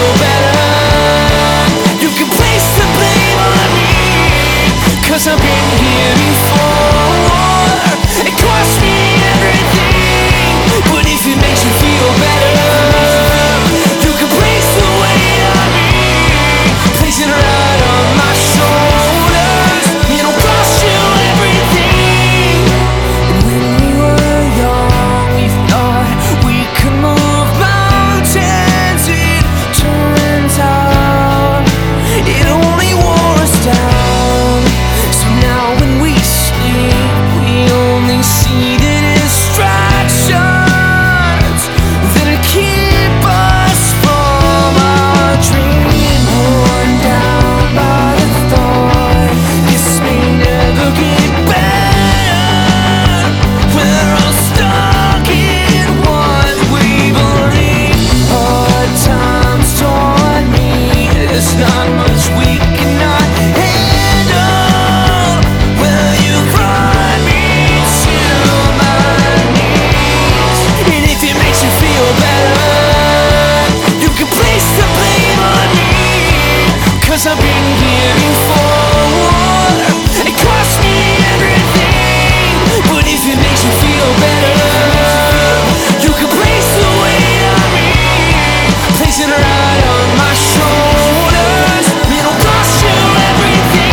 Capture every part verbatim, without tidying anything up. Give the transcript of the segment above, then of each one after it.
feel better, you can place the blame on me, 'cause I've been here before. It cost me everything, but if it makes you feel better, you can place the weight on me, place it right on my shoulders. It'll cost you everything. And when we were young, we thought we could move mountains. It turns out it only wore us down. So now when we sleep, we only see the distractions that keep us from our dream. Worn down by the thought this may never get better. We're all stuck in what we believe. Hard times taught me there's not much we cannot handle. Will you run me to my knees? And if it makes you feel better, you can place the blame on me, 'cause I've been here before. It cost me everything, but if it makes you feel better, you can place the weight on me, place it right on my shoulders. It'll cost you everything.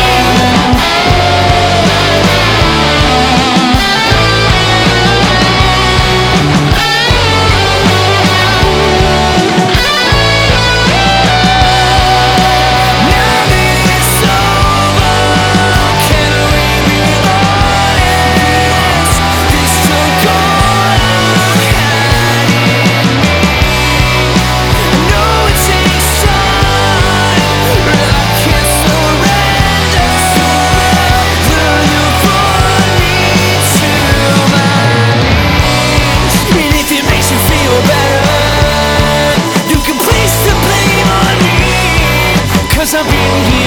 Now that it's over, can we be honest? This took all I had in me. I know it takes time, but I can't surrender. Will you run me to my knees? And if it makes you feel better, you can place the blame on me, 'cause I've been here